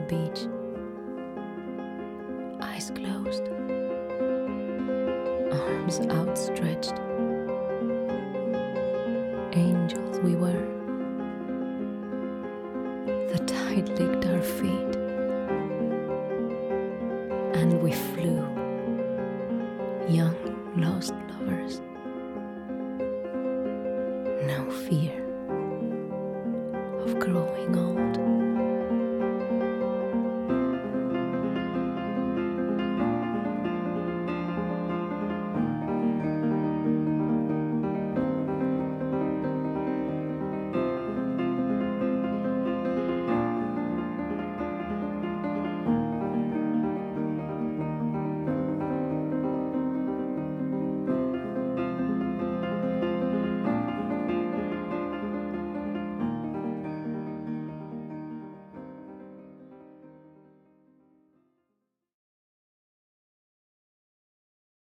beach, eyes closed, arms outstretched. Angels we were. The tide licked our feet, and we flew, young lost lovers. No fear.